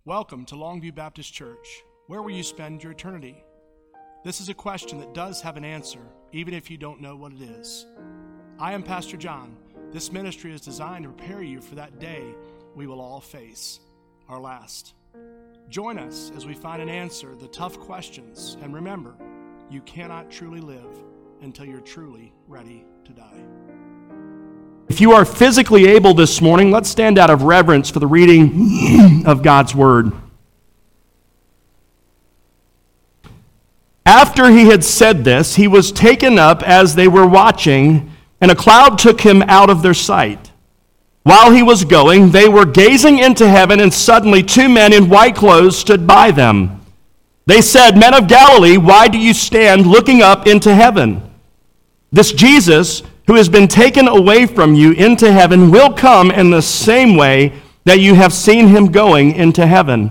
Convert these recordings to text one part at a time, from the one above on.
Welcome to Longview Baptist Church. Where will you spend your eternity? This is a question that does have an answer, even if you don't know what it is. I am Pastor John. This ministry is designed to prepare you for that day we will all face, our last. Join us as we find an answer to the tough questions, and remember, you cannot truly live until you're truly ready to die. If you are physically able this morning, let's stand out of reverence for the reading of God's Word. After he had said this, he was taken up as they were watching, and a cloud took him out of their sight. While he was going, they were gazing into heaven, and suddenly two men in white clothes stood by them. They said, "Men of Galilee, why do you stand looking up into heaven? This Jesus, who has been taken away from you into heaven, will come in the same way that you have seen him going into heaven."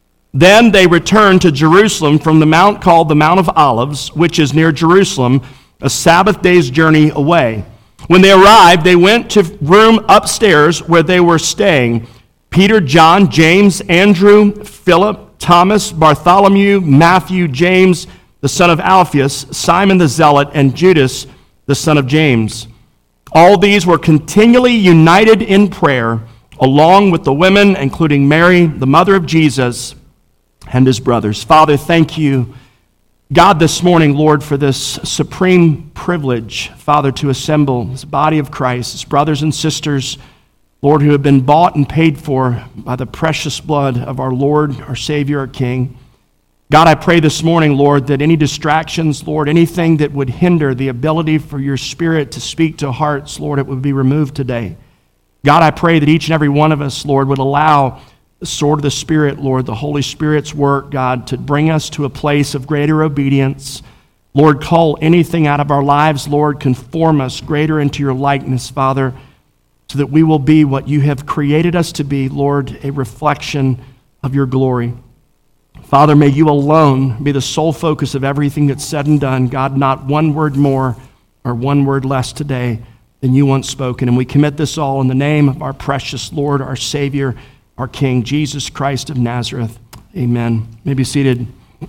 Then they returned to Jerusalem from the mount called the Mount of Olives, which is near Jerusalem, a Sabbath day's journey away. When they arrived, they went to room upstairs where they were staying. Peter, John, James, Andrew, Philip, Thomas, Bartholomew, Matthew, James, the son of Alphaeus, Simon the Zealot, and Judas, the son of James. All these were continually united in prayer, along with the women, including Mary, the mother of Jesus, and his brothers. Father, thank you, God, this morning, Lord, for this supreme privilege, Father, to assemble this body of Christ, his brothers and sisters, Lord, who have been bought and paid for by the precious blood of our Lord, our Savior, our King. God, I pray this morning, Lord, that any distractions, Lord, anything that would hinder the ability for your Spirit to speak to hearts, Lord, it would be removed today. God, I pray that each and every one of us, Lord, would allow the sword of the Spirit, Lord, the Holy Spirit's work, God, to bring us to a place of greater obedience. Lord, call anything out of our lives, Lord, conform us greater into your likeness, Father, so that we will be what you have created us to be, Lord, a reflection of your glory. Father, may you alone be the sole focus of everything that's said and done. God, not one word more or one word less today than you once spoken. And we commit this all in the name of our precious Lord, our Savior, our King, Jesus Christ of Nazareth. Amen. You may be seated.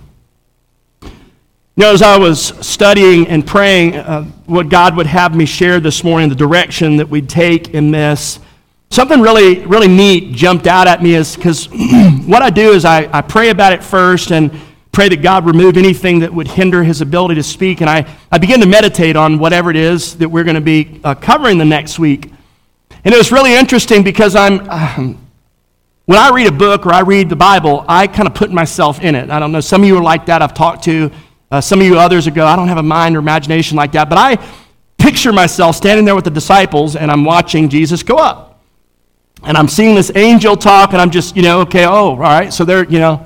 You know, as I was studying and praying what God would have me share this morning, the direction that we'd take in this, something really neat jumped out at me is because what I do is I pray about it first and pray that God remove anything that would hinder his ability to speak. And I begin to meditate on whatever it is that we're going to be covering the next week. And it was really interesting because when I read a book or I read the Bible, I kind of put myself in it. I don't know, some of you are like that. I've talked to some of you others who go, I don't have a mind or imagination like that. But I picture myself standing there with the disciples and I'm watching Jesus go up. And I'm seeing this angel talk, and I'm just, okay, all right, so they're, And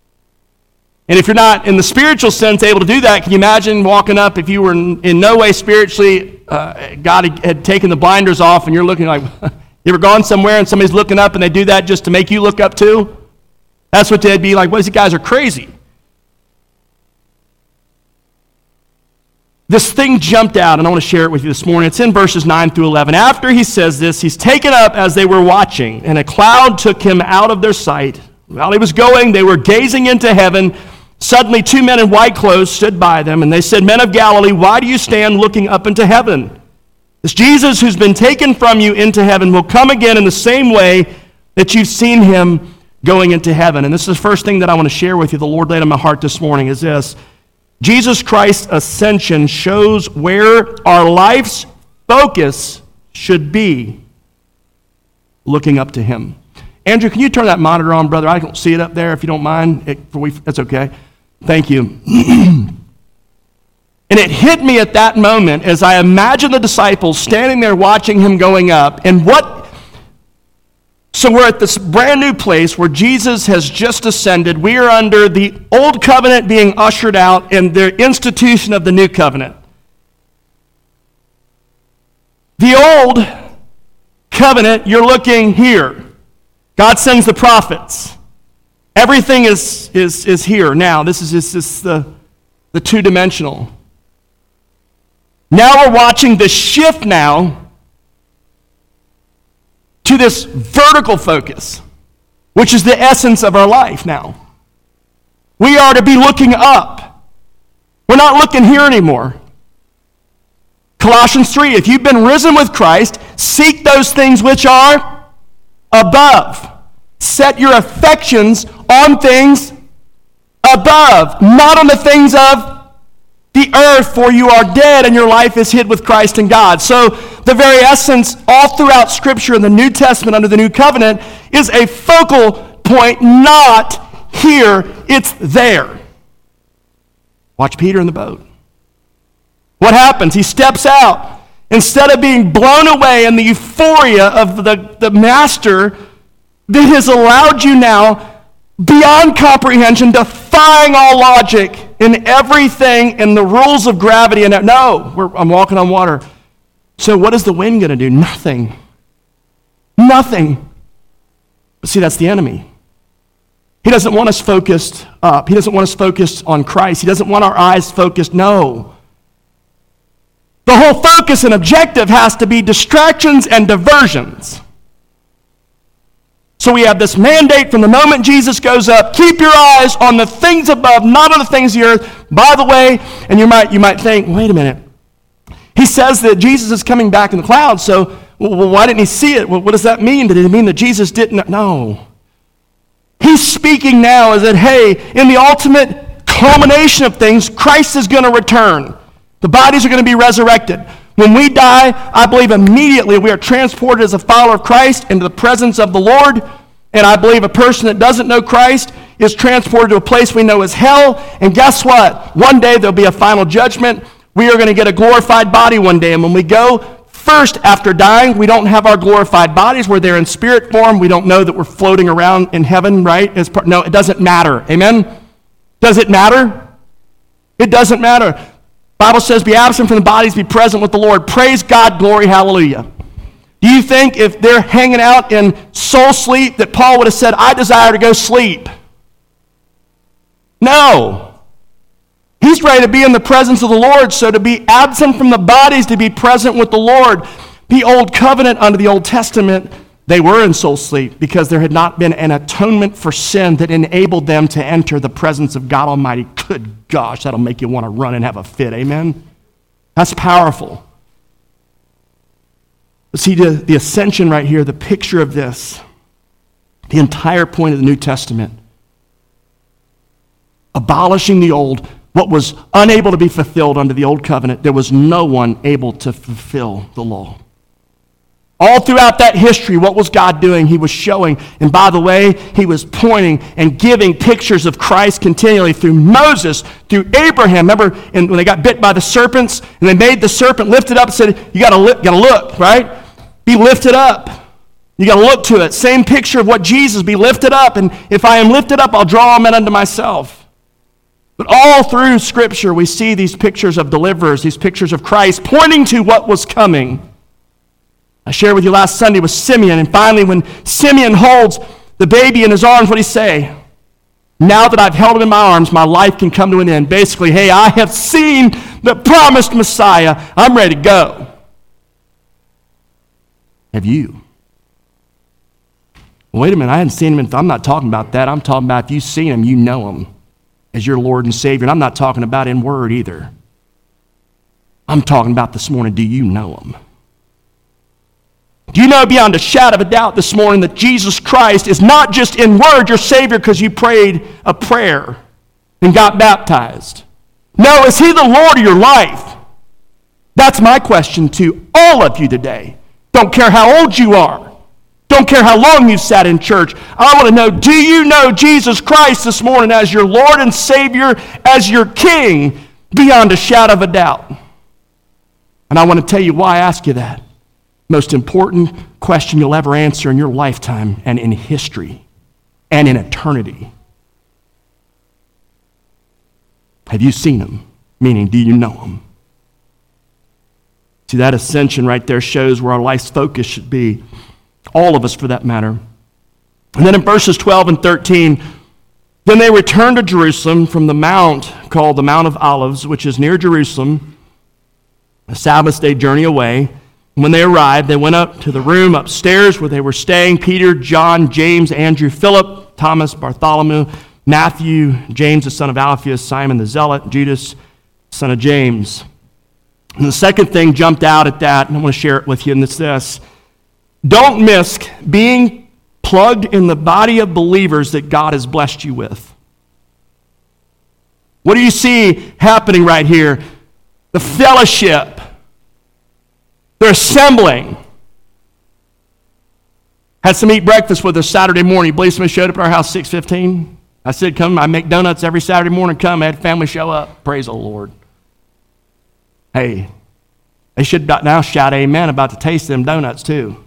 if you're not, in the spiritual sense, able to do that, can you imagine walking up if you were in no way spiritually, God had taken the blinders off, and you're looking like, you ever gone somewhere and somebody's looking up, and they do that just to make you look up too? That's what they'd be like, these guys are crazy. This thing jumped out, and I want to share it with you this morning. It's in verses 9 through 11. After he says this, he's taken up as they were watching, and a cloud took him out of their sight. While he was going, they were gazing into heaven. Suddenly, two men in white clothes stood by them, and they said, "Men of Galilee, why do you stand looking up into heaven? This Jesus who's been taken from you into heaven will come again in the same way that you've seen him going into heaven." And this is the first thing that I want to share with you. The Lord laid on my heart this morning is this. Jesus Christ's ascension shows where our life's focus should be, looking up to him. Andrew, can you turn that monitor on, brother? I don't see it up there, if you don't mind. That's okay. Thank you. And it hit me at that moment as I imagined the disciples standing there watching him going up. So we're at this brand new place where Jesus has just ascended. We are under the old covenant being ushered out and the institution of the new covenant. The old covenant, you're looking here. God sends the prophets. Everything is here now. This is the two-dimensional. Now we're watching the shift now to this vertical focus. which is the essence of our life now. We are to be looking up. We're not looking here anymore. Colossians 3, if you've been risen with Christ, seek those things which are above. Set your affections on things above, not on the things of the earth, for you are dead and your life is hid with Christ in God. So the very essence all throughout Scripture in the New Testament under the New Covenant is a focal point, not here, it's there. Watch Peter in the boat. What happens? He steps out. Instead of being blown away in the euphoria of the master that has allowed you now beyond comprehension, defying all logic in everything in the rules of gravity. And I'm walking on water. So what is the wind going to do? Nothing. Nothing. But see, that's the enemy. He doesn't want us focused up. He doesn't want us focused on Christ. He doesn't want our eyes focused. No. The whole focus and objective has to be distractions and diversions. So we have this mandate from the moment Jesus goes up, keep your eyes on the things above, not on the things of the earth. By the way, and you might think, wait a minute. He says that Jesus is coming back in the clouds, so why didn't he see it? What does that mean? Did it mean that Jesus didn't? No. He's speaking now as that, hey, in the ultimate culmination of things, Christ is going to return. The bodies are going to be resurrected. When we die, I believe immediately we are transported as a follower of Christ into the presence of the Lord. And I believe a person that doesn't know Christ is transported to a place we know as hell. And guess what? One day there'll be a final judgment. We are going to get a glorified body one day. And when we go first after dying, we don't have our glorified bodies. We're there in spirit form. We don't know that we're floating around in heaven, right? No, it doesn't matter. Amen? Does it matter? It doesn't matter. The Bible says, be absent from the bodies, be present with the Lord. Praise God, glory, hallelujah. Do you think if they're hanging out in soul sleep that Paul would have said, I desire to go sleep? No. He's ready to be in the presence of the Lord, so to be absent from the bodies, to be present with the Lord. The old covenant under the Old Testament, they were in soul sleep because there had not been an atonement for sin that enabled them to enter the presence of God Almighty. Good gosh, that'll make you want to run and have a fit, amen? That's powerful. But see, the ascension right here, the picture of this, the entire point of the New Testament, abolishing the old, what was unable to be fulfilled under the old covenant, there was no one able to fulfill the law. All throughout that history, what was God doing? He was showing, and by the way, he was pointing and giving pictures of Christ continually through Moses, through Abraham. Remember when they got bit by the serpents, and they made the serpent lift it up and said, you got to look, right? Be lifted up. You got to look to it. Same picture of what Jesus, be lifted up, and if I am lifted up, I'll draw all men unto myself. But all through Scripture, we see these pictures of deliverers, these pictures of Christ, pointing to what was coming. I shared with you last Sunday with Simeon, and finally when Simeon holds the baby in his arms, what did he say? Now that I've held him in my arms, my life can come to an end. Basically, hey, I have seen the promised Messiah. I'm ready to go. Have you? Well, wait a minute, I hadn't seen him. I'm not talking about that. I'm talking about if you've seen him, you know him as your Lord and Savior. And I'm not talking about in word either. I'm talking about this morning, do you know him? Do you know beyond a shadow of a doubt this morning that Jesus Christ is not just in word your Savior because you prayed a prayer and got baptized? No, is he the Lord of your life? That's my question to all of you today. Don't care how old you are. Don't care how long you've sat in church. I want to know, do you know Jesus Christ this morning as your Lord and Savior, as your King, beyond a shadow of a doubt? And I want to tell you why I ask you that. Most important question you'll ever answer in your lifetime and in history and in eternity. Have you seen him? Meaning, do you know him? See, that ascension right there shows where our life's focus should be. All of us, for that matter. And then in verses 12 and 13, then they returned to Jerusalem from the mount called the Mount of Olives, which is near Jerusalem, a Sabbath day journey away. When they arrived, they went up to the room upstairs where they were staying. Peter, John, James, Andrew, Philip, Thomas, Bartholomew, Matthew, James the son of Alphaeus, Simon the Zealot, Judas, son of James. And the second thing jumped out at that, and I want to share it with you, and it's this. Don't miss being plugged in the body of believers that God has blessed you with. What do you see happening right here? The fellowship. They're assembling. Had some eat breakfast with us Saturday morning. You believe somebody showed up at our house 6:15? I said, come, I make donuts every Saturday morning. Come, I had family show up. Praise the Lord. Hey, they should now shout amen about the taste of them donuts too.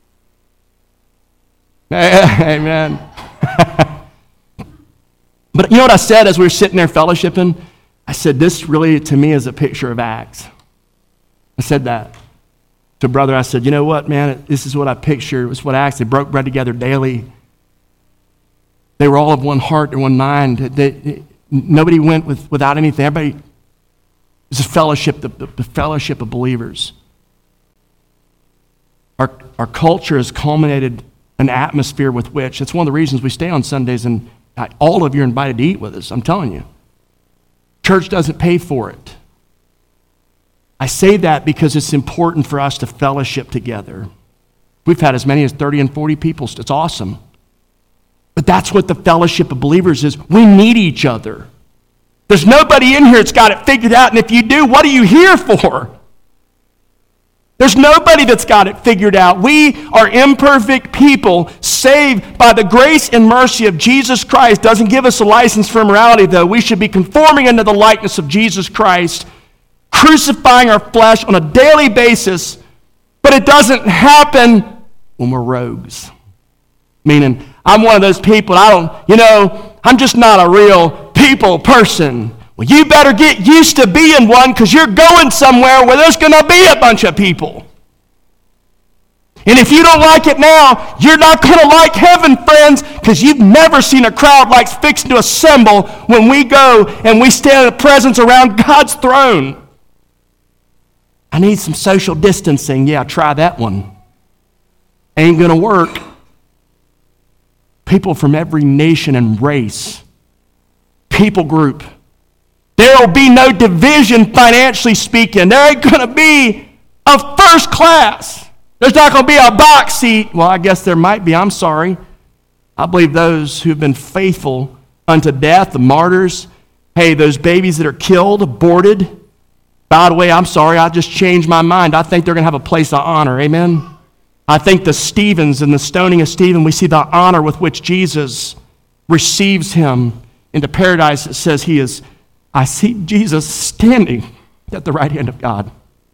Amen. But you know what I said as we were sitting there fellowshipping? I said, this really to me is a picture of Acts. I said that to a brother. I said, you know what, man, this is what I picture. It was what Acts, they broke bread together daily. They were all of one heart and one mind. Nobody went without anything. Everybody, it was a fellowship, the fellowship of believers. Our culture has culminated an atmosphere with which, it's one of the reasons we stay on Sundays, and all of you are invited to eat with us, I'm telling you. Church doesn't pay for it. I say that because it's important for us to fellowship together. We've had as many as 30 and 40 people. It's awesome. But that's what the fellowship of believers is. We need each other. There's nobody in here that's got it figured out, and if you do, what are you here for? There's nobody that's got it figured out. We are imperfect people saved by the grace and mercy of Jesus Christ. Doesn't give us a license for immorality, though. We should be conforming into the likeness of Jesus Christ, crucifying our flesh on a daily basis, but it doesn't happen when we're rogues. Meaning, I'm one of those people, I'm just not a real people person. Well, you better get used to being one because you're going somewhere where there's going to be a bunch of people. And if you don't like it now, you're not going to like heaven, friends, because you've never seen a crowd like fixing to assemble when we go and we stand in the presence around God's throne. I need some social distancing. Yeah, try that one. Ain't going to work. People from every nation and race, people group. There will be no division financially speaking. There ain't going to be a first class. There's not going to be a box seat. Well, I guess there might be. I'm sorry. I believe those who've been faithful unto death, the martyrs, hey, those babies that are killed, aborted. By the way, I'm sorry, I just changed my mind. I think they're going to have a place of honor. Amen? I think the Stephens and the stoning of Stephen, we see the honor with which Jesus receives him into paradise. It says I see Jesus standing at the right hand of God.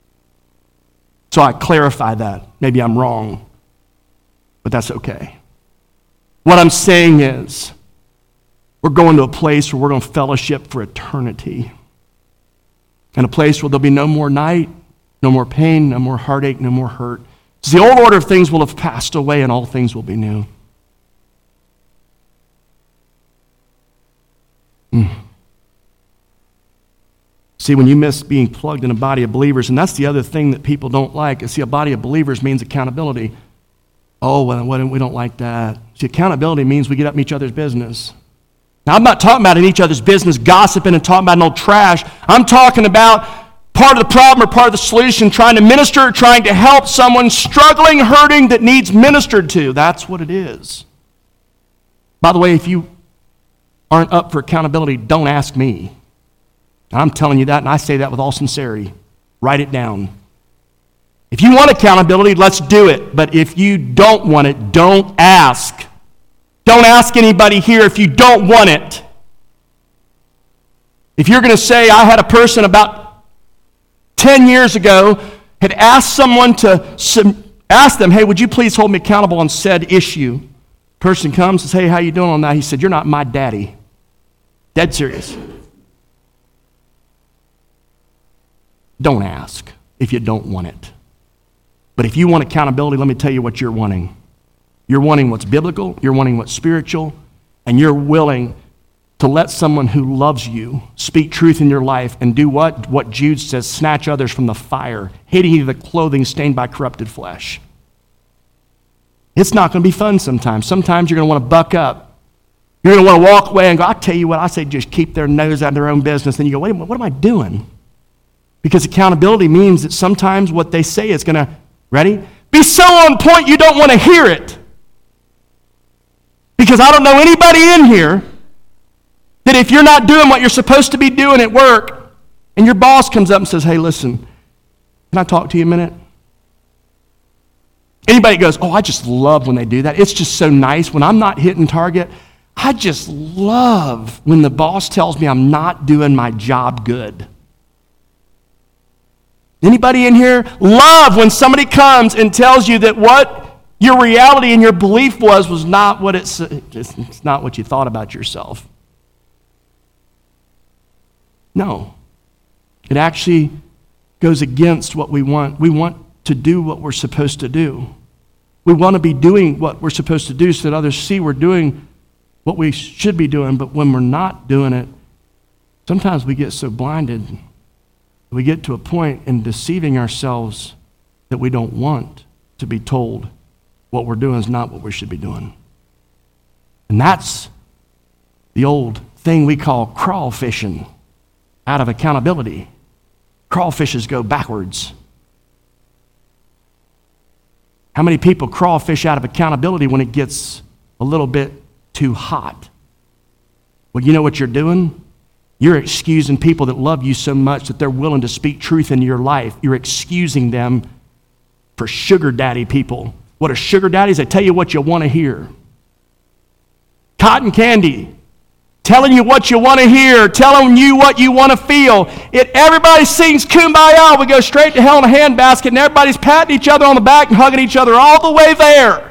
So I clarify that. Maybe I'm wrong, but that's okay. What I'm saying is, we're going to a place where we're going to fellowship for eternity. And a place where there'll be no more night, no more pain, no more heartache, no more hurt. The old order of things will have passed away and all things will be new. See, when you miss being plugged in a body of believers, and that's the other thing that people don't like, is see, a body of believers means accountability. Oh, well, we don't like that. See, accountability means we get up in each other's business. Now, I'm not talking about in each other's business, gossiping and talking about no trash. I'm talking about part of the problem or part of the solution, trying to minister, trying to help someone struggling, hurting, that needs ministered to. That's what it is. By the way, if you aren't up for accountability, don't ask me. I'm telling you that, and I say that with all sincerity. Write it down. If you want accountability, let's do it. But if you don't want it, don't ask. Don't ask anybody here if you don't want it. If you're going to say, I had a person about 10 years ago had asked someone to ask them, hey, would you please hold me accountable on said issue? Person comes and says, hey, how you doing on that? He said, you're not my daddy. Dead serious. Don't ask if you don't want it. But if you want accountability, let me tell you what you're wanting. You're wanting what's biblical, you're wanting what's spiritual, and you're willing to let someone who loves you speak truth in your life and do what? What Jude says, snatch others from the fire, hating the clothing stained by corrupted flesh. It's not going to be fun sometimes. Sometimes you're going to want to buck up. You're going to want to walk away and go, I'll tell you what, I say just keep their nose out of their own business. Then you go, wait a minute, what am I doing? Because accountability means that sometimes what they say is going to, ready? Be so on point you don't want to hear it. Because I don't know anybody in here that if you're not doing what you're supposed to be doing at work, and your boss comes up and says, hey, listen, can I talk to you a minute? Anybody goes, oh, I just love when they do that. It's just so nice. When I'm not hitting target, I just love when the boss tells me I'm not doing my job good. Anybody in here love when somebody comes and tells you that what your reality and your belief was not what it's not what you thought about yourself? No. It actually goes against what we want. We want to do what we're supposed to do. We want to be doing what we're supposed to do so that others see we're doing what we should be doing, but when we're not doing it, sometimes we get so blinded, we get to a point in deceiving ourselves that we don't want to be told what we're doing is not what we should be doing. And that's the old thing we call crawfishing. Out of accountability. Crawfishes go backwards. How many people crawfish out of accountability when it gets a little bit too hot? Well, you know what you're doing? You're excusing people that love you so much that they're willing to speak truth into your life. You're excusing them for sugar daddy people. What are sugar daddies? They tell you what you want to hear. Cotton candy. Telling you what you want to hear, telling you what you want to feel. Everybody sings Kumbaya. We go straight to hell in a handbasket, and everybody's patting each other on the back and hugging each other all the way there.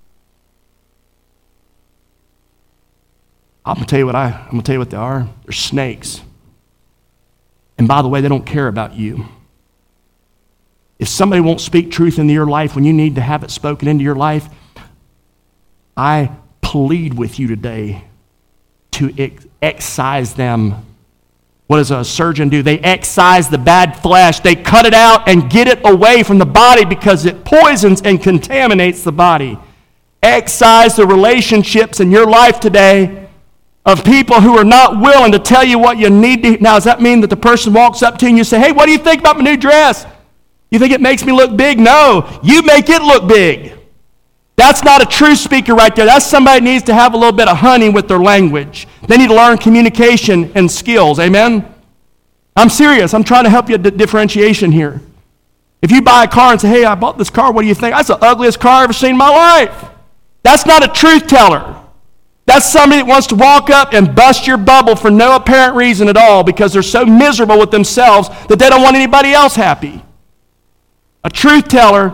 I'm going to tell you what they are. They're snakes. And by the way, they don't care about you. If somebody won't speak truth into your life when you need to have it spoken into your life, I plead with you today to excise them. What does a surgeon do? They excise the bad flesh. They cut it out and get it away from the body because it poisons and contaminates the body. Excise the relationships in your life today of people who are not willing to tell you what you need to. Now, does that mean that the person walks up to you and you say, hey, what do you think about my new dress? You think it makes me look big? No, you make it look big. That's not a true speaker right there. That's somebody that needs to have a little bit of honey with their language. They need to learn communication and skills. Amen? I'm serious. I'm trying to help you differentiation here. If you buy a car and say, hey, I bought this car, what do you think? That's the ugliest car I've ever seen in my life. That's not a truth teller. That's somebody that wants to walk up and bust your bubble for no apparent reason at all because they're so miserable with themselves that they don't want anybody else happy. A truth teller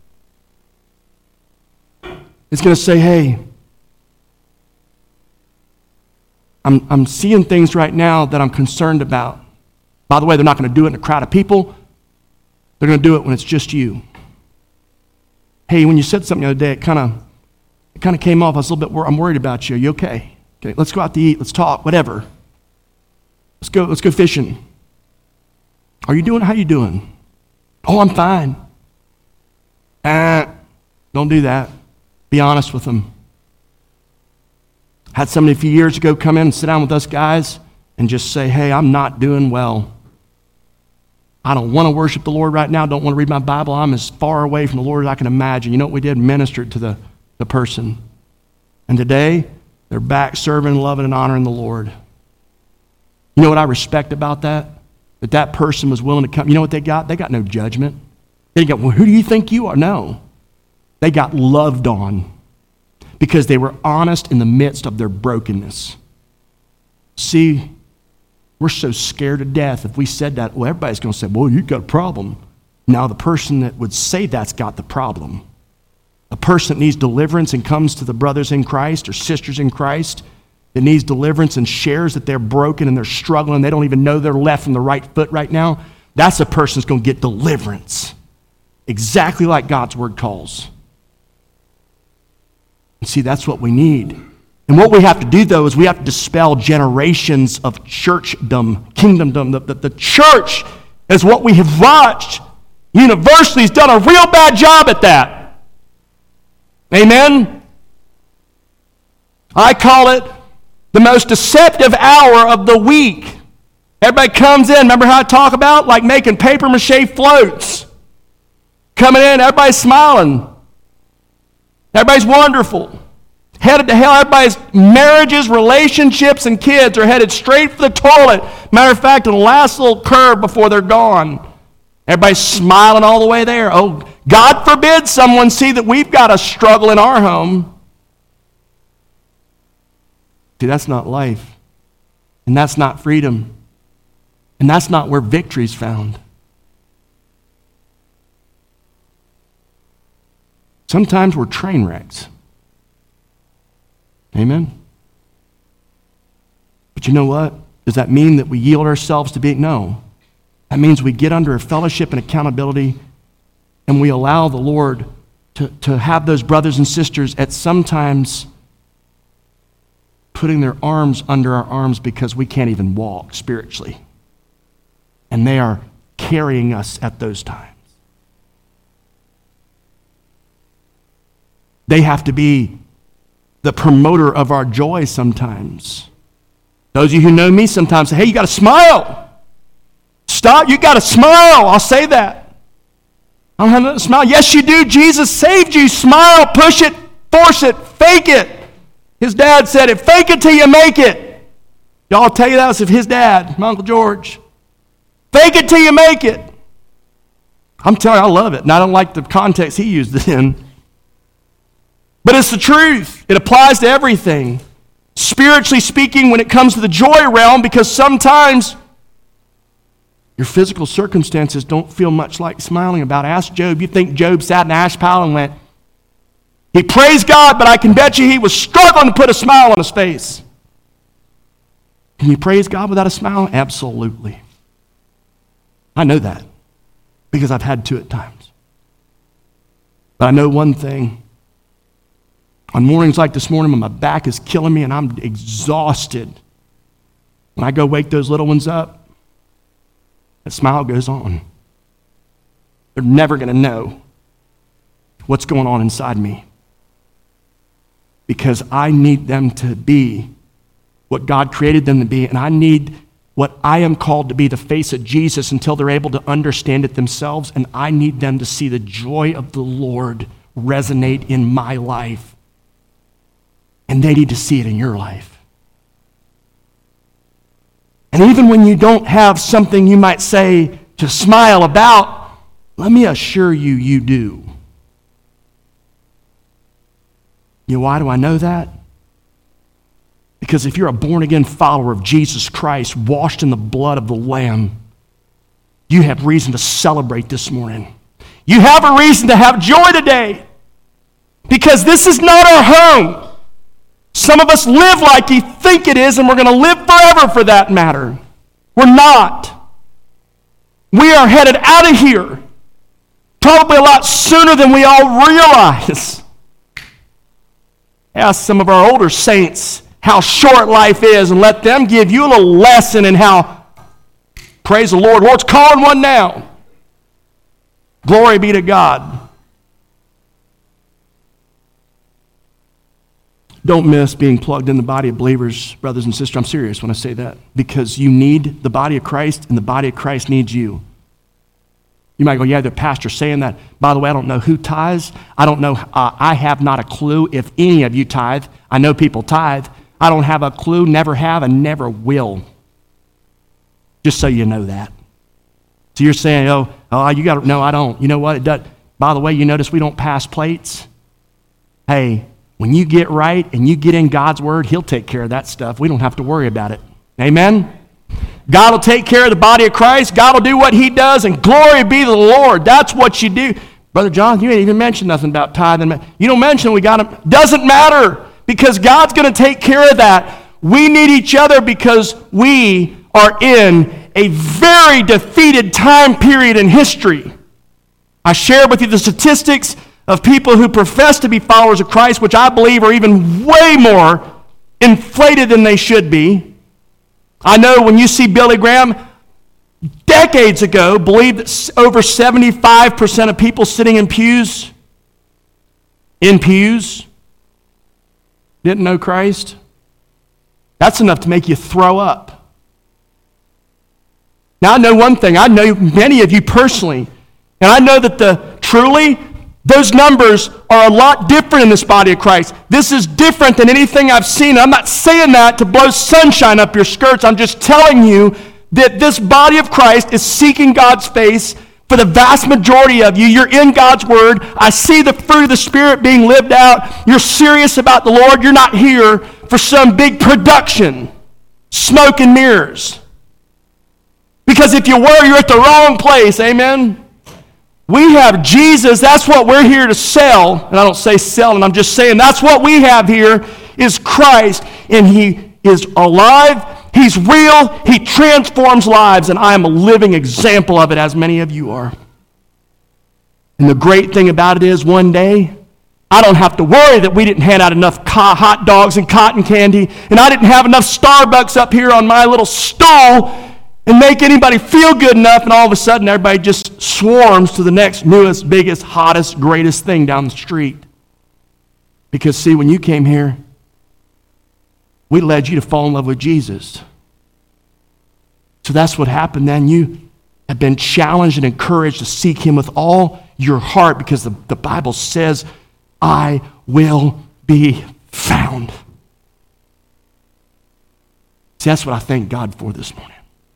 is going to say, hey, I'm seeing things right now that I'm concerned about. By the way, they're not going to do it in a crowd of people. They're going to do it when it's just you. Hey, when you said something the other day, it kind of came off. I was a little bit I'm worried about you. Are you okay? Okay, let's go out to eat. Let's talk. Whatever. Let's go fishing. Are you doing? How you doing? Oh, I'm fine. Don't do that. Be honest with them. Had somebody a few years ago come in and sit down with us guys and just say, hey, I'm not doing well. I don't want to worship the Lord right now. Don't want to read my Bible. I'm as far away from the Lord as I can imagine. You know what we did? Ministered to the person. And today, they're back serving, loving, and honoring the Lord. You know what I respect about that? That person was willing to come. You know what they got? They got no judgment. They got, well, who do you think you are? No. They got loved on because they were honest in the midst of their brokenness. See, we're so scared to death if we said that, well, everybody's going to say, well, you've got a problem. Now the person that would say that's got the problem. A person that needs deliverance and comes to the brothers in Christ or sisters in Christ that needs deliverance and shares that they're broken and they're struggling, they don't even know their left from the right foot right now, that's a person that's going to get deliverance. Exactly like God's word calls. And see, that's what we need. And what we have to do, though, is we have to dispel generations of churchdom, kingdomdom. The church is what we have watched. University's done a real bad job at that. Amen? I call it the most deceptive hour of the week. Everybody comes in. Remember how I talk about? Like making paper mache floats. Coming in, everybody's smiling. Everybody's wonderful. Headed to hell. Everybody's marriages, relationships, and kids are headed straight for the toilet. Matter of fact, in the last little curve before they're gone. Everybody's smiling all the way there. Oh, God forbid someone see that we've got a struggle in our home. See, that's not life. And that's not freedom. And that's not where victory's found. Sometimes we're train wrecks. Amen? But you know what? Does that mean that we yield ourselves to being? No. That means we get under a fellowship and accountability, and we allow the Lord to have those brothers and sisters at sometimes putting their arms under our arms because we can't even walk spiritually. And they are carrying us at those times. They have to be the promoter of our joy sometimes. Those of you who know me sometimes say, hey, you got to smile. Stop, you got to smile. I'll say that. I don't have nothing to smile. Yes, you do. Jesus saved you. Smile, push it, force it, fake it. His dad said it. Fake it till you make it. Y'all tell you that was his dad, my Uncle George. Fake it till you make it. I'm telling you, I love it. And I don't like the context he used it in. But it's the truth. It applies to everything. Spiritually speaking, when it comes to the joy realm, because sometimes your physical circumstances don't feel much like smiling about. Ask Job. You think Job sat in the ash pile and went, he praised God, but I can bet you he was struggling to put a smile on his face. Can you praise God without a smile? Absolutely. I know that because I've had to at times. But I know one thing. On mornings like this morning when my back is killing me and I'm exhausted, when I go wake those little ones up, that smile goes on. They're never going to know what's going on inside me because I need them to be what God created them to be, and I need what I am called to be, the face of Jesus, until they're able to understand it themselves, and I need them to see the joy of the Lord resonate in my life. And they need to see it in your life. And even when you don't have something you might say to smile about, let me assure you, you do. You know, why do I know that? Because if you're a born-again follower of Jesus Christ, washed in the blood of the Lamb, you have reason to celebrate this morning. You have a reason to have joy today. Because this is not our home. Some of us live like you think it is, and we're going to live forever for that matter. We're not. We are headed out of here probably a lot sooner than we all realize. Ask some of our older saints how short life is and let them give you a little lesson in how, praise the Lord, Lord's calling one now. Glory be to God. Don't miss being plugged in the body of believers, brothers and sisters. I'm serious when I say that. Because you need the body of Christ, and the body of Christ needs you. You might go, yeah, the pastor's saying that. By the way, I don't know who tithes. I don't know. I have not a clue if any of you tithe. I know people tithe. I don't have a clue, never have, and never will. Just so you know that. So you're saying, oh, you got to, no, I don't. You know what? It does. By the way, you notice we don't pass plates? Hey, when you get right and you get in God's word, he'll take care of that stuff. We don't have to worry about it. Amen? God will take care of the body of Christ. God will do what he does, and glory be to the Lord. That's what you do. Brother John, you ain't even mentioned nothing about tithing. You don't mention we got them. Doesn't matter, because God's going to take care of that. We need each other because we are in a very defeated time period in history. I shared with you the statistics of people who profess to be followers of Christ, which I believe are even way more inflated than they should be. I know when you see Billy Graham, decades ago, believed that over 75% of people sitting in pews, didn't know Christ. That's enough to make you throw up. Now, I know one thing. I know many of you personally, and I know that truly, those numbers are a lot different in this body of Christ. This is different than anything I've seen. I'm not saying that to blow sunshine up your skirts. I'm just telling you that this body of Christ is seeking God's face. For the vast majority of you, you're in God's Word. I see the fruit of the Spirit being lived out. You're serious about the Lord. You're not here for some big production, smoke and mirrors. Because if you were, you're at the wrong place. Amen? We have Jesus. That's what we're here to sell. And I don't say sell, and I'm just saying that's what we have here is Christ. And He is alive. He's real. He transforms lives, and I am a living example of it, as many of you are. And the great thing about it is one day, I don't have to worry that we didn't hand out enough hot dogs and cotton candy, and I didn't have enough Starbucks up here on my little stool and make anybody feel good enough, and all of a sudden everybody just swarms to the next newest, biggest, hottest, greatest thing down the street. Because see, when you came here, we led you to fall in love with Jesus. So that's what happened then. You have been challenged and encouraged to seek Him with all your heart because the Bible says, I will be found. See, that's what I thank God for this morning.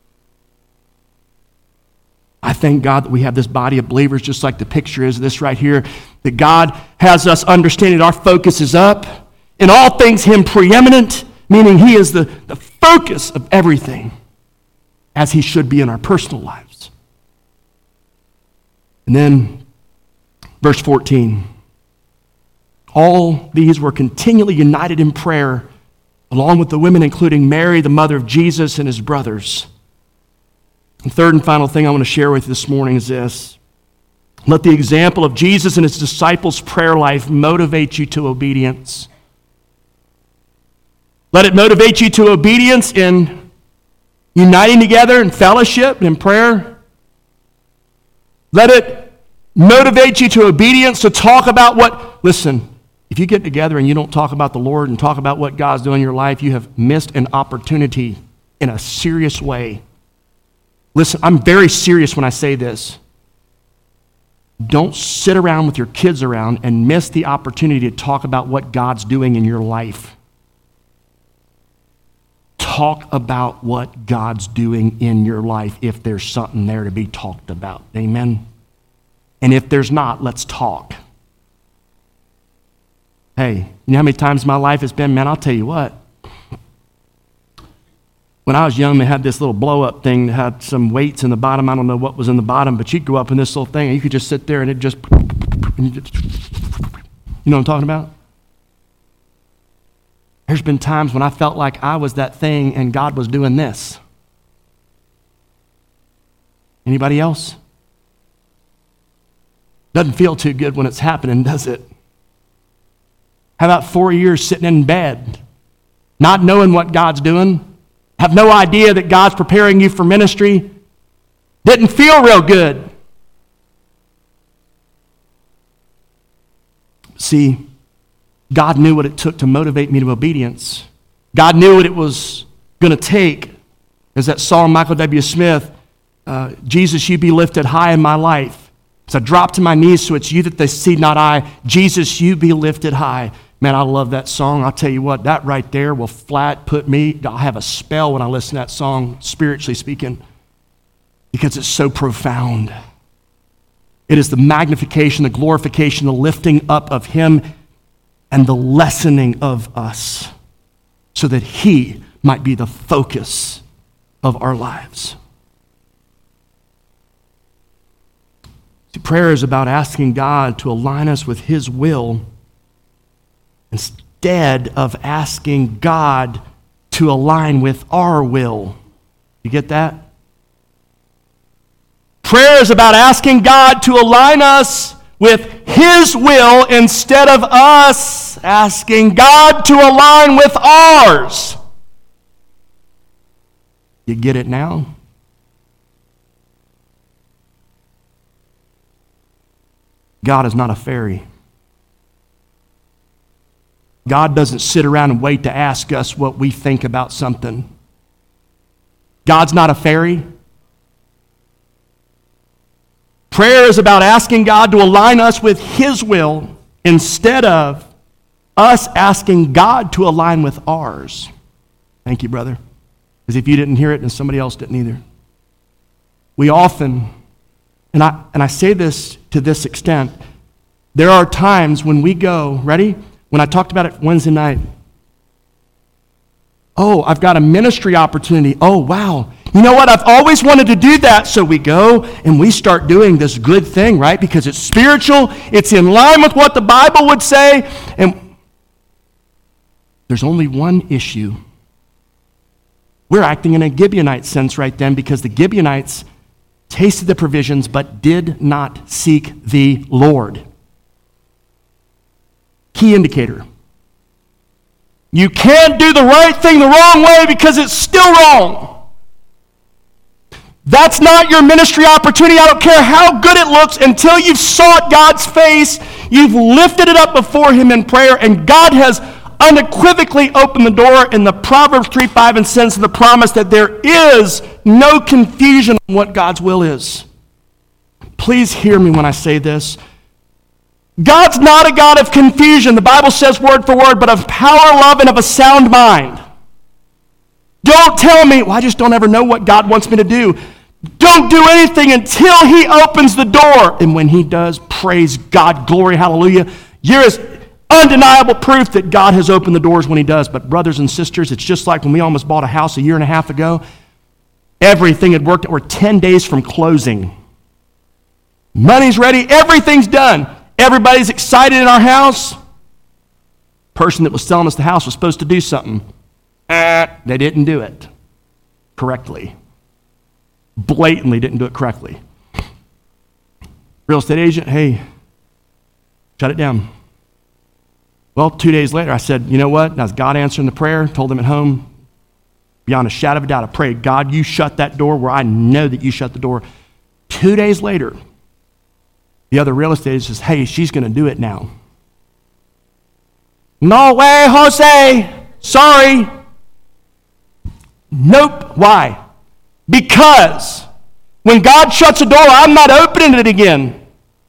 I thank God that we have this body of believers, just like the picture is this right here, that God has us understanding that our focus is up. In all things, Him preeminent, meaning He is the focus of everything, as He should be in our personal lives. And then, verse 14. All these were continually united in prayer, along with the women, including Mary, the mother of Jesus, and His brothers. The third and final thing I want to share with you this morning is this. Let the example of Jesus and His disciples' prayer life motivate you to obedience. Let it motivate you to obedience in uniting together in fellowship and in prayer. Let it motivate you to obedience, to talk about listen, if you get together and you don't talk about the Lord and talk about what God's doing in your life, you have missed an opportunity in a serious way. Listen, I'm very serious when I say this. Don't sit around with your kids around and miss the opportunity to talk about what God's doing in your life. Talk about what God's doing in your life if there's something there to be talked about. Amen? And if there's not, let's talk. Hey, you know how many times my life has been, man, I'll tell you what. When I was young, they had this little blow-up thing that had some weights in the bottom. I don't know what was in the bottom, but you'd go up in this little thing, and you could just sit there, and it just... You know what I'm talking about? There's been times when I felt like I was that thing, and God was doing this. Anybody else? Doesn't feel too good when it's happening, does it? How about 4 years sitting in bed, not knowing what God's doing? Have no idea that God's preparing you for ministry? Didn't feel real good. See, God knew what it took to motivate me to obedience. God knew what it was going to take. As that song, Michael W. Smith, Jesus, you be lifted high in my life. So I drop to my knees, so it's you that they see, not I. Jesus, you be lifted high. Man, I love that song. I'll tell you what, that right there will flat put me, I'll have a spell when I listen to that song, spiritually speaking, because it's so profound. It is the magnification, the glorification, the lifting up of Him and the lessening of us so that He might be the focus of our lives. See, prayer is about asking God to align us with His will instead of asking God to align with our will. You get that? Prayer is about asking God to align us with His will instead of us asking God to align with ours. You get it now? God is not a fairy. God doesn't sit around and wait to ask us what we think about something. God's not a fairy. Prayer is about asking God to align us with His will instead of us asking God to align with ours. Thank you, brother. Because if you didn't hear it, then somebody else didn't either. We often, and I say this to this extent, there are times when we go, ready? When I talked about it Wednesday night. Oh, I've got a ministry opportunity. Oh, wow. You know what? I've always wanted to do that. So we go and we start doing this good thing, right? Because it's spiritual. It's in line with what the Bible would say. And there's only one issue. We're acting in a Gibeonite sense right then because the Gibeonites tasted the provisions but did not seek the Lord. Key indicator. You can't do the right thing the wrong way because it's still wrong. That's not your ministry opportunity. I don't care how good it looks until you've sought God's face, you've lifted it up before Him in prayer, and God has unequivocally opened the door in the Proverbs 3:5 and 6 of the promise that there is no confusion on what God's will is. Please hear me when I say this. God's not a God of confusion. The Bible says word for word, but of power, love, and of a sound mind. Don't tell me, well, I just don't ever know what God wants me to do. Don't do anything until He opens the door. And when He does, praise God, glory, hallelujah. There is undeniable proof that God has opened the doors when He does. But brothers and sisters, it's just like when we almost bought a house a year and a half ago. Everything had worked. We're 10 days from closing. Money's ready. Everything's done. Everybody's excited in our house. Person that was selling us the house was supposed to do something. They didn't do it correctly. Blatantly didn't do it correctly. Real estate agent, hey, shut it down. Well, 2 days later, I said, you know what? Now, is God answering the prayer? Told them at home, beyond a shadow of a doubt, I prayed, God, you shut that door where I know that you shut the door. 2 days later, the other real estate agent says, hey, she's going to do it now. No way, Jose. Sorry. Nope. Why? Because when God shuts a door, I'm not opening it again.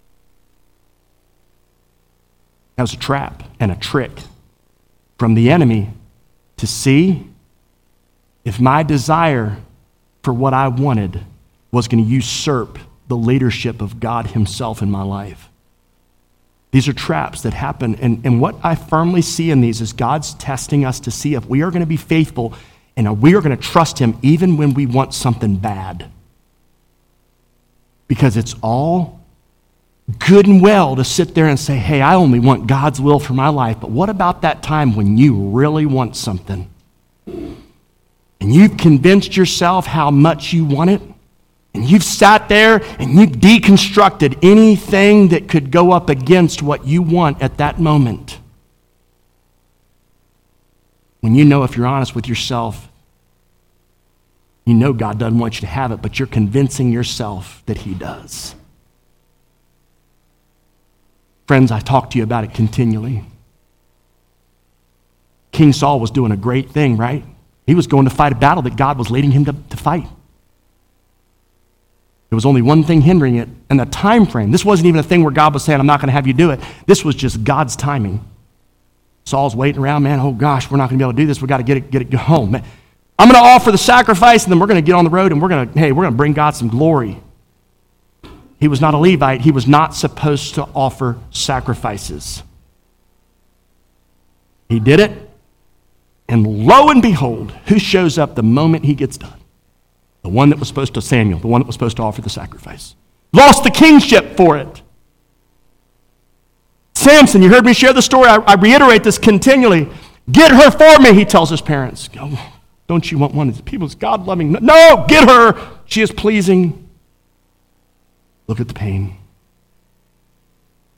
That was a trap and a trick from the enemy to see if my desire for what I wanted was going to usurp the leadership of God Himself in my life. These are traps that happen, and what I firmly see in these is God's testing us to see if we are going to be faithful and we are going to trust Him even when we want something bad. Because it's all good and well to sit there and say, hey, I only want God's will for my life, but what about that time when you really want something? And you've convinced yourself how much you want it, and you've sat there and you've deconstructed anything that could go up against what you want at that moment. When you know, if you're honest with yourself, you know God doesn't want you to have it, but you're convincing yourself that He does. Friends, I talk to you about it continually. King Saul was doing a great thing, right? He was going to fight a battle that God was leading him to fight. There was only one thing hindering it, and the time frame. This wasn't even a thing where God was saying, I'm not going to have you do it. This was just God's timing. Saul's waiting around, man, oh gosh, we're not going to be able to do this. We've got to get it home. Man, I'm going to offer the sacrifice, and then we're going to get on the road, and we're going to bring God some glory. He was not a Levite. He was not supposed to offer sacrifices. He did it, and lo and behold, who shows up the moment he gets done? The one that was supposed to, Samuel, the one that was supposed to offer the sacrifice. Lost the kingship for it. Samson, you heard me share the story. I reiterate this continually. Get her for me, he tells his parents. Oh, don't you want one of these people? Is God loving? No, get her. She is pleasing. Look at the pain.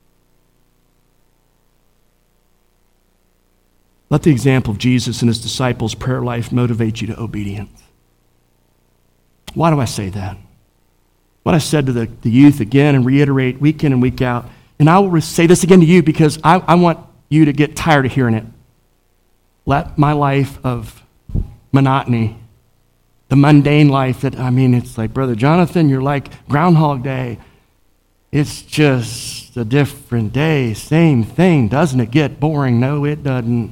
Let the example of Jesus and his disciples' prayer life motivate you to obedience. Why do I say that? What I said to the youth again and reiterate week in and week out, and I will say this again to you because I want you to get tired of hearing it. Let my life of monotony, the mundane life it's like, Brother Jonathan, you're like Groundhog Day. It's just a different day, same thing. Doesn't it get boring? No, it doesn't.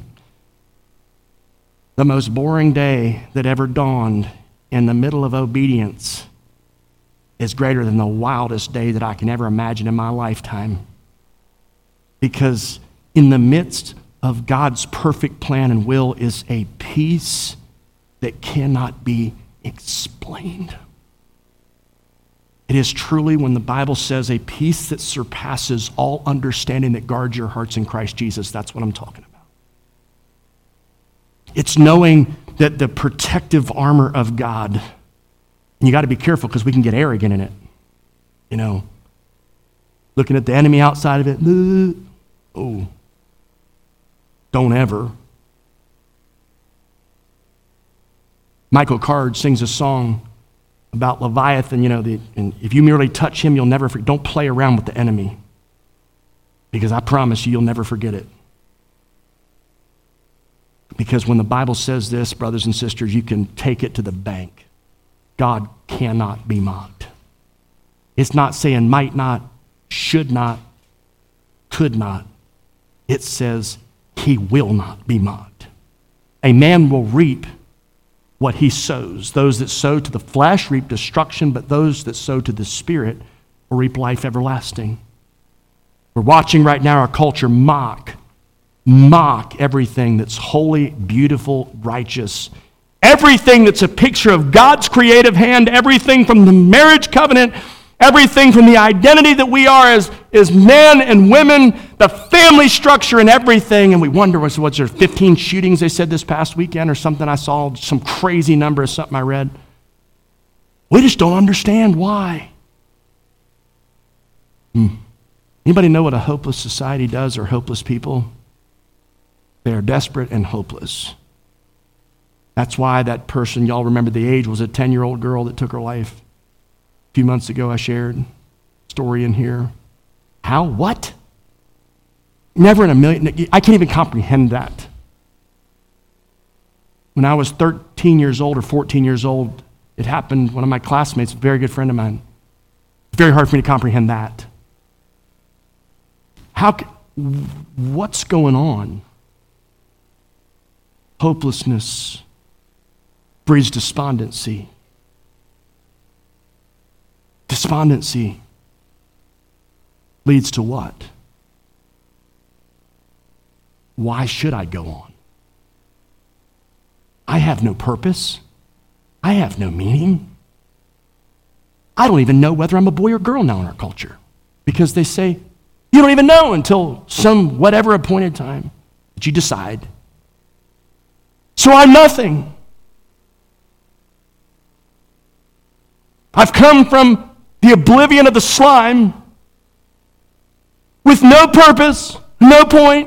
The most boring day that ever dawned in the middle of obedience is greater than the wildest day that I can ever imagine in my lifetime. Because in the midst of God's perfect plan and will is a peace that cannot be explained. It is truly, when the Bible says, a peace that surpasses all understanding that guards your hearts in Christ Jesus. That's what I'm talking about. It's knowing that the protective armor of God, and you got to be careful because we can get arrogant in it. Looking at the enemy outside of it, oh, don't ever. Michael Card sings a song about Leviathan, and if you merely touch him, you'll never forget. Don't play around with the enemy, because I promise you'll never forget it. Because when the Bible says this, brothers and sisters, you can take it to the bank. God cannot be mocked. It's not saying might not, should not, could not. It says he will not be mocked. A man will reap what he sows. Those that sow to the flesh reap destruction, but those that sow to the Spirit will reap life everlasting. We're watching right now our culture mock everything that's holy, beautiful, righteous. Everything that's a picture of God's creative hand, everything from the marriage covenant, everything from the identity that we are as men and women, the family structure and everything. And we wonder, what's there, 15 shootings they said this past weekend or something? I saw some crazy number of something I read. We just don't understand why. Anybody know what a hopeless society does, or hopeless people? They are desperate and hopeless. That's why that person, y'all remember the age, was a 10-year-old girl that took her life. A few months ago I shared a story in here. How? What? Never in a million. I can't even comprehend that. When I was 13 years old or 14 years old, it happened. One of my classmates, a very good friend of mine. It's very hard for me to comprehend that. What's going on? Hopelessness breeds despondency. Despondency leads to what? Why should I go on? I have no purpose. I have no meaning. I don't even know whether I'm a boy or girl now in our culture, because they say, you don't even know until some whatever appointed time that you decide. So I'm nothing. I've come from the oblivion of the slime with no purpose, no point.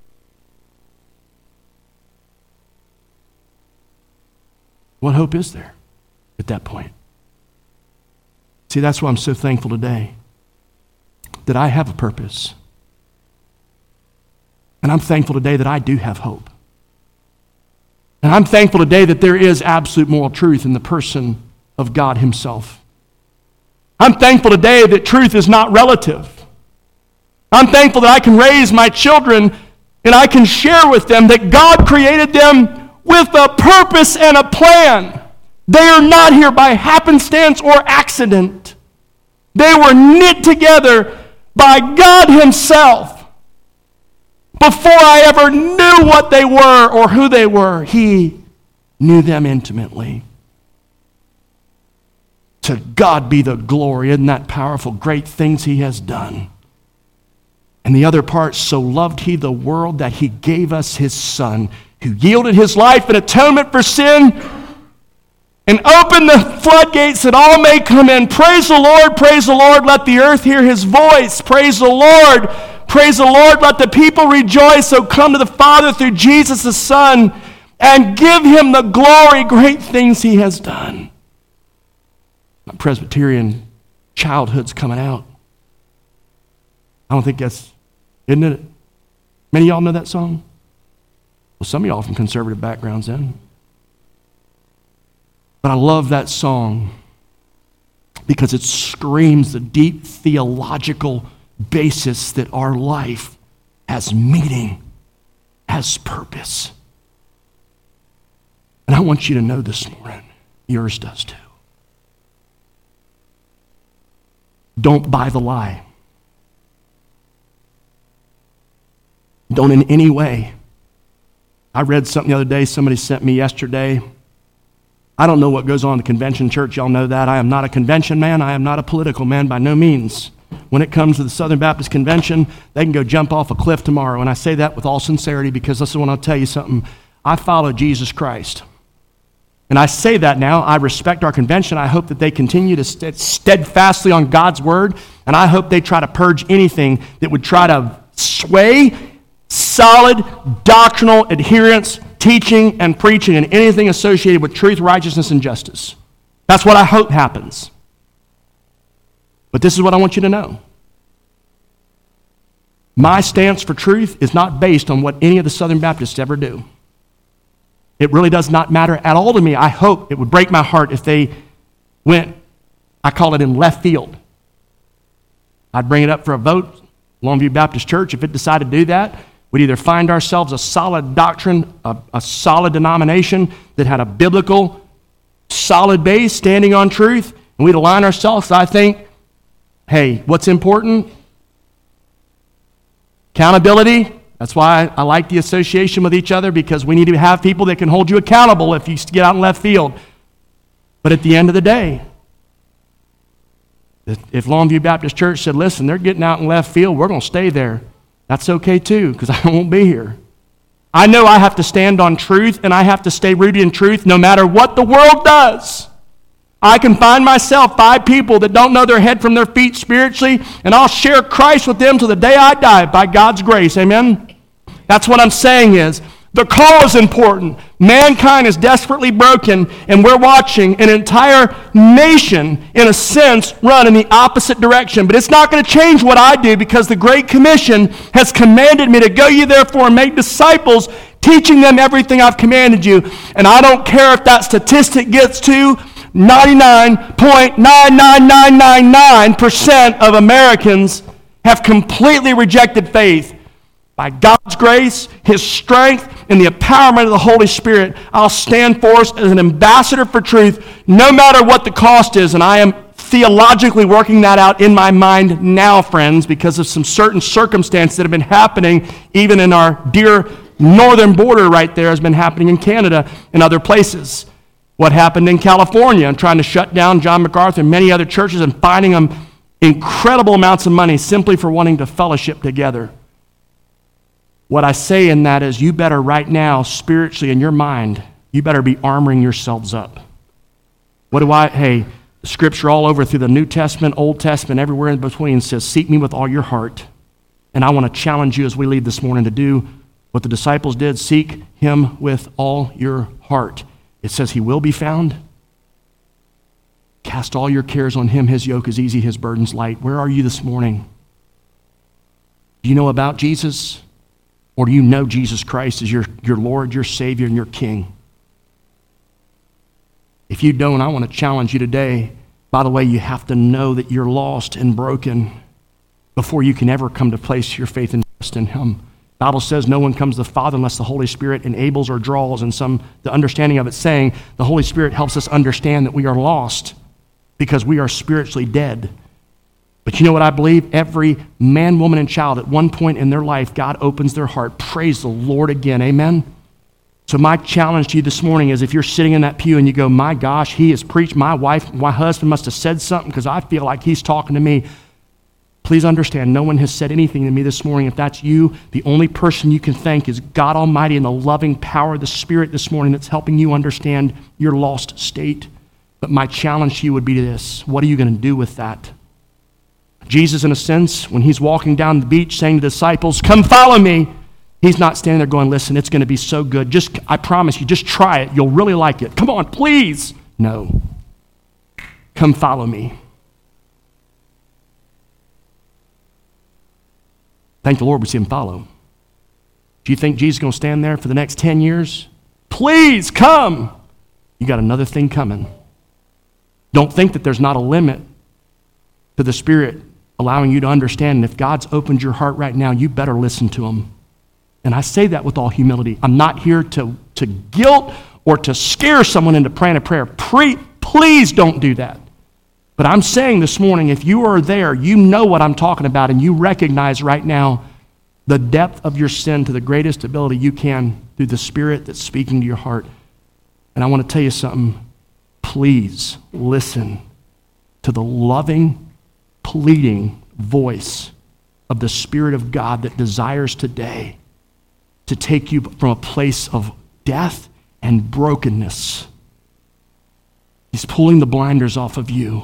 What hope is there at that point? See, that's why I'm so thankful today that I have a purpose. And I'm thankful today that I do have hope. And I'm thankful today that there is absolute moral truth in the person of God himself. I'm thankful today that truth is not relative. I'm thankful that I can raise my children and I can share with them that God created them with a purpose and a plan. They are not here by happenstance or accident. They were knit together by God himself. Before I ever knew what they were or who they were, he knew them intimately. To God be the glory. Isn't that powerful? Great things he has done. And the other part, so loved he the world that he gave us his Son, who yielded his life in atonement for sin and opened the floodgates that all may come in. Praise the Lord, let the earth hear his voice. Praise the Lord, Praise the Lord, let the people rejoice. So come to the Father through Jesus the Son and give him the glory, great things he has done. My Presbyterian childhood's coming out. I don't think that's, isn't it? Many of y'all know that song? Well, some of y'all from conservative backgrounds then. But I love that song because it screams the deep theological basis that our life has meaning, has purpose. And I want you to know this morning, yours does too. Don't buy the lie. Don't in any way. I read something the other day, somebody sent me yesterday. I don't know what goes on in the convention church. Y'all know that. I am not a convention man. I am not a political man by no means. When it comes to the Southern Baptist Convention, they can go jump off a cliff tomorrow. And I say that with all sincerity because this is when I'll tell you something. I follow Jesus Christ. And I say that now. I respect our convention. I hope that they continue to steadfastly on God's word. And I hope they try to purge anything that would try to sway solid doctrinal adherence, teaching, and preaching, and anything associated with truth, righteousness, and justice. That's what I hope happens. But this is what I want you to know. My stance for truth is not based on what any of the Southern Baptists ever do. It really does not matter at all to me. I hope it would break my heart if they went, I call it in left field. I'd bring it up for a vote. Longview Baptist Church, if it decided to do that, we'd either find ourselves a solid doctrine, a solid denomination that had a biblical, solid base standing on truth, and we'd align ourselves. I think, hey, what's important? Accountability. That's why I like the association with each other, because we need to have people that can hold you accountable if you get out in left field. But at the end of the day, if Longview Baptist Church said, listen, they're getting out in left field, we're going to stay there. That's okay too, because I won't be here. I know I have to stand on truth, and I have to stay rooted in truth no matter what the world does. I can find myself 5 people that don't know their head from their feet spiritually, and I'll share Christ with them till the day I die by God's grace. Amen? That's what I'm saying is, the call is important. Mankind is desperately broken, and we're watching an entire nation, in a sense, run in the opposite direction. But it's not going to change what I do, because the Great Commission has commanded me to go ye therefore and make disciples, teaching them everything I've commanded you. And I don't care if that statistic gets to 99.99999% of Americans have completely rejected faith. By God's grace, His strength, and the empowerment of the Holy Spirit, I'll stand forth as an ambassador for truth, no matter what the cost is. And I am theologically working that out in my mind now, friends, because of some certain circumstances that have been happening, even in our dear northern border right there, has been happening in Canada and other places. What happened in California and trying to shut down John MacArthur and many other churches and finding them incredible amounts of money simply for wanting to fellowship together. What I say in that is, you better right now, spiritually in your mind, you better be armoring yourselves up. Hey, the scripture all over through the New Testament, Old Testament, everywhere in between says, seek me with all your heart. And I want to challenge you as we leave this morning to do what the disciples did. Seek him with all your heart. It says he will be found. Cast all your cares on him. His yoke is easy, his burden's light. Where are you this morning? Do you know about Jesus? Or do you know Jesus Christ as your Lord, your Savior, and your King? If you don't, I want to challenge you today. By the way, you have to know that you're lost and broken before you can ever come to place your faith and trust in him. The Bible says no one comes to the Father unless the Holy Spirit enables or draws. And the understanding of it saying the Holy Spirit helps us understand that we are lost because we are spiritually dead. But you know what I believe? Every man, woman, and child at one point in their life, God opens their heart. Praise the Lord again. Amen? So my challenge to you this morning is, if you're sitting in that pew and you go, my gosh, he has preached, my husband must have said something because I feel like he's talking to me. Please understand, no one has said anything to me this morning. If that's you, the only person you can thank is God Almighty and the loving power of the Spirit this morning that's helping you understand your lost state. But my challenge to you would be this. What are you going to do with that? Jesus, in a sense, when he's walking down the beach saying to the disciples, come follow me, he's not standing there going, listen, it's going to be so good. I promise you, just try it. You'll really like it. Come on, please. No. Come follow me. Thank the Lord we see him follow. Do you think Jesus is going to stand there for the next 10 years? Please come. You got another thing coming. Don't think that there's not a limit to the Spirit allowing you to understand. And if God's opened your heart right now, you better listen to him. And I say that with all humility. I'm not here to guilt or to scare someone into praying a prayer. Please don't do that. But I'm saying this morning, if you are there, you know what I'm talking about, and you recognize right now the depth of your sin to the greatest ability you can through the Spirit that's speaking to your heart. And I want to tell you something. Please listen to the loving, pleading voice of the Spirit of God that desires today to take you from a place of death and brokenness. He's pulling the blinders off of you.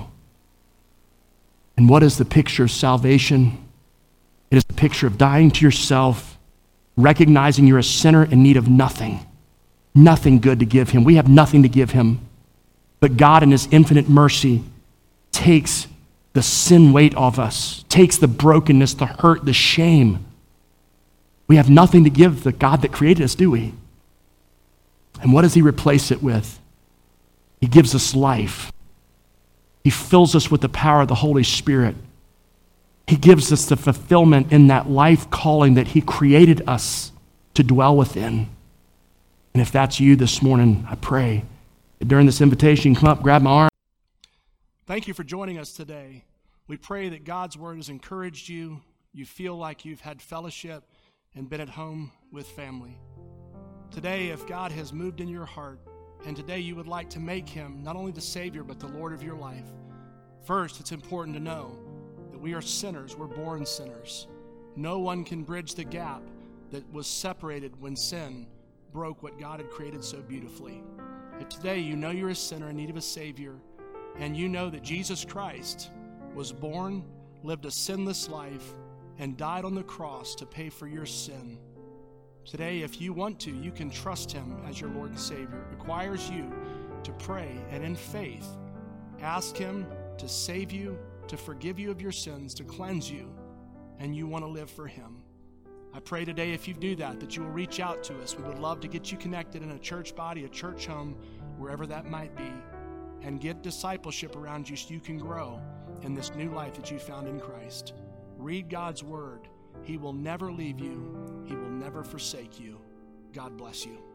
And what is the picture of salvation? It is the picture of dying to yourself, recognizing you're a sinner in need of nothing good to give him. We have nothing to give him. But God in his infinite mercy takes the sin weight off us, takes the brokenness, the hurt, the shame. We have nothing to give the God that created us, do we? And what does he replace it with? He gives us life. He fills us with the power of the Holy Spirit. He gives us the fulfillment in that life calling that he created us to dwell within. And if that's you this morning, I pray that during this invitation, you come up, grab my arm. Thank you for joining us today. We pray that God's word has encouraged you. You feel like you've had fellowship and been at home with family. Today, if God has moved in your heart, and today you would like to make him not only the Savior, but the Lord of your life, first, it's important to know that we are sinners. We're born sinners. No one can bridge the gap that was separated when sin broke what God had created so beautifully. If today you know you're a sinner in need of a Savior, and you know that Jesus Christ was born, lived a sinless life, and died on the cross to pay for your sin, today, if you want to, you can trust him as your Lord and Savior. It requires you to pray and in faith ask him to save you, to forgive you of your sins, to cleanse you, and you want to live for him. I pray today if you do that you will reach out to us. We would love to get you connected in a church body, a church home, wherever that might be, and get discipleship around you so you can grow in this new life that you found in Christ. Read God's word. He will never leave you. He will never forsake you. God bless you.